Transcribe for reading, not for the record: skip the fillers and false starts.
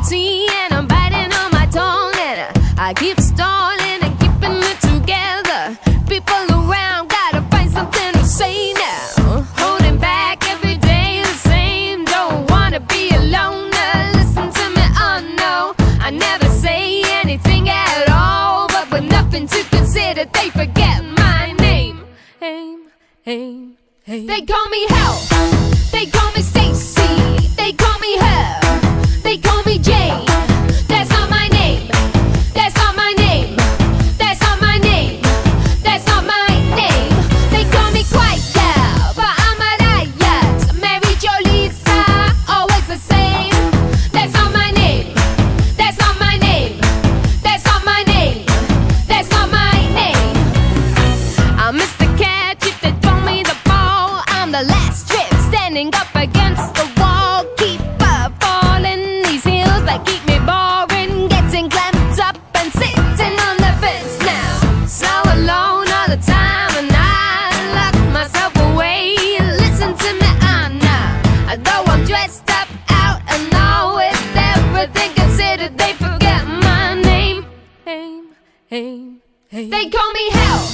routine, and I'm biting on my tongue, and I keep stalling and keeping it together. People around, gotta find something to say now. Holding back every day the same, don't wanna be alone. Listen to me, oh no, I never say anything at all, but with nothing to consider, they forget my name. They call me Hell, they call me Stacy, they call me Her, they call me Jane. That's not my name, that's not my name, that's not my name, that's not my name. They call me Quiet Girl, but I'm a riot. Mary Jo Lisa, always the same. That's not my name, that's not my name, that's not my name, that's not my name. I'm Mr. Catch if they throw me the ball. I'm the last trip standing up against the wall. Keep falling these hills that keep me boring, getting clamped up and sitting on the fence now. So alone all the time, and I lock myself away. Listen to me, I'm not. Though I'm dressed up out and all with everything considered, they forget my name. They call me Hell.